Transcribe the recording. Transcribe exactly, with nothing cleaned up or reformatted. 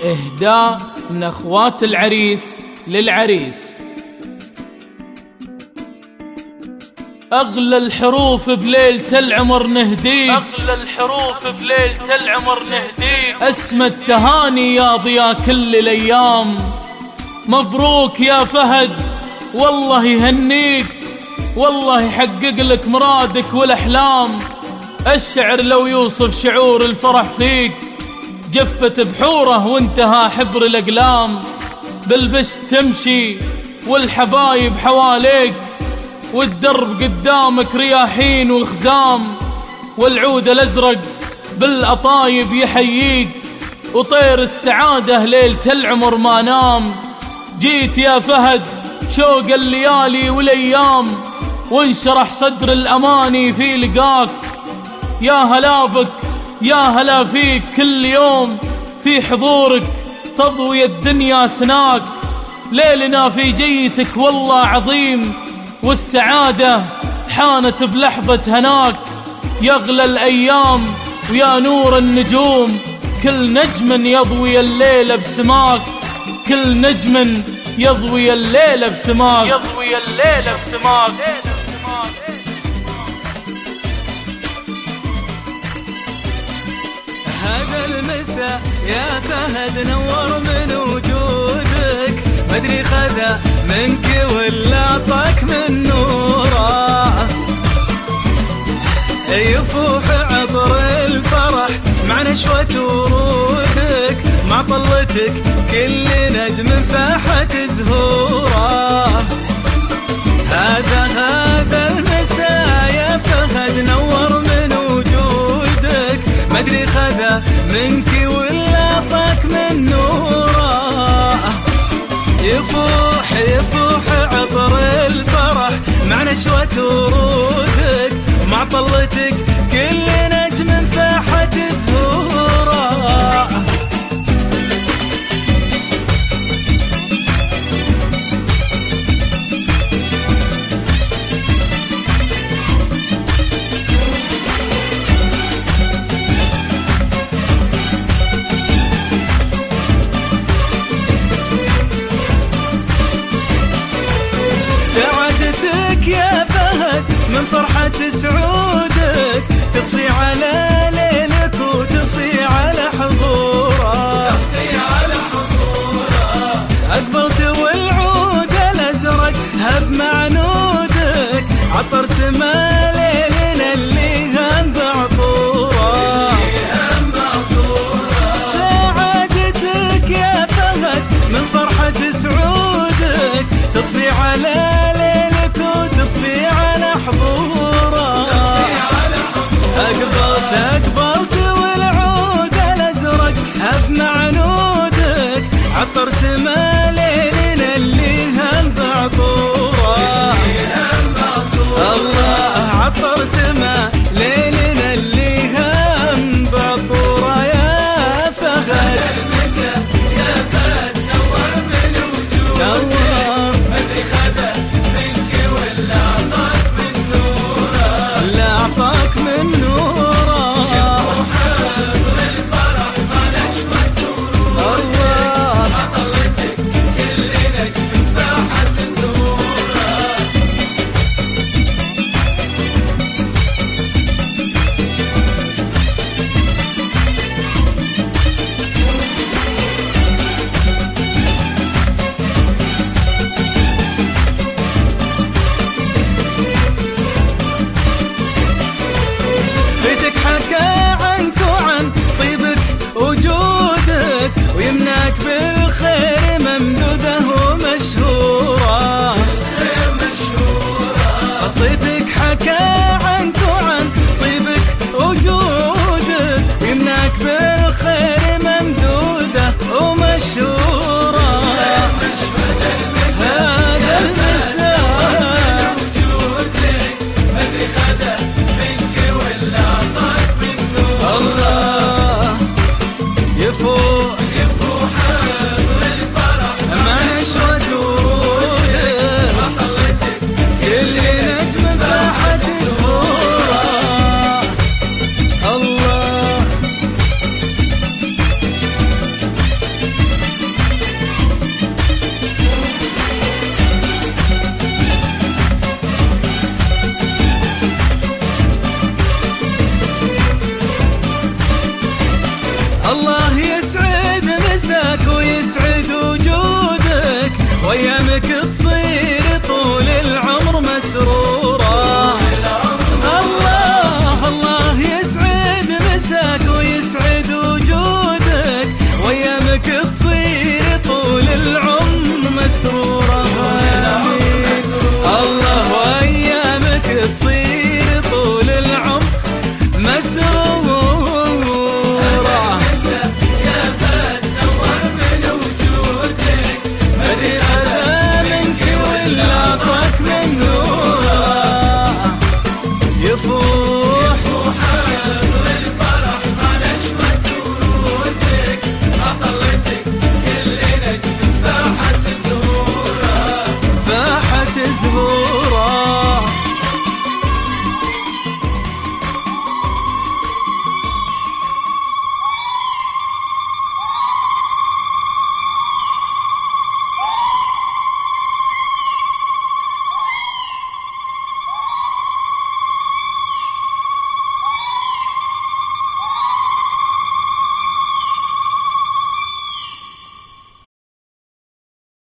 إهداء من أخوات العريس للعريس. أغلى الحروف بليلة العمر نهديك، أغلى الحروف بليلة العمر نهديك، اسم التهاني يا ضياء كل الأيام. مبروك يا فهد والله يهنيك، والله يحقق لك مرادك والأحلام. الشعر لو يوصف شعور الفرح فيك، جفت بحوره وانتهى حبر الأقلام. بالبس تمشي والحبايب حواليك، والدرب قدامك رياحين وخزام، والعود الأزرق بالأطايب يحييك، وطير السعادة ليلة العمر ما نام. جيت يا فهد شوق الليالي والأيام، وانشرح صدر الأماني في لقاك. يا هلا بك يا هلا فيك كل يوم، في حضورك تضوي الدنيا سناك. ليلنا في جيتك والله عظيم، والسعادة حانت بلحظة هناك. يغلى الأيام ويا نور النجوم، كل نجم يضوي الليل بسماك، كل نجم يضوي الليل بسماك، يضوي الليل بسماك. هذا المساء يا فهد نور من وجودك، مدري خذا منك ولا عطاك من نوره. يفوح عطر الفرح مع نشوة ورودك، مع طلتك كل نجم فاحت زهوره. هذا هذا المساء يا فهد نور من وجودك، مدري خذا منك ولا عطاك من نوره. يفوح يفوح عطر الفرح مع نشوة ورودك، مع طلتك كل نجم فاحت زهوره. سعادتك يا فهد من فرحة سعودك، تضفي على ليلك وتضفي على حضوره، تضفي على حضوره. أقبلت والعود الأزرق هب مع نودك، عطر سما ليلنا اللي هم بعطوره. سعادتك يا فهد من فرحة سعودك، تضفي على أقبلت أقبلت والعود الأزرق هب مع نودك، عطر سما ليلنا اللي هم بعطوره. الله عطر سما ليلنا اللي هم بعطوره. يا فهد المساء يا فهد نور من وجودك، نور مدري خذا منك ولا عطاك من نوره، لا عطاك من حكى عنك وعن طيبك وجودك، ويمناك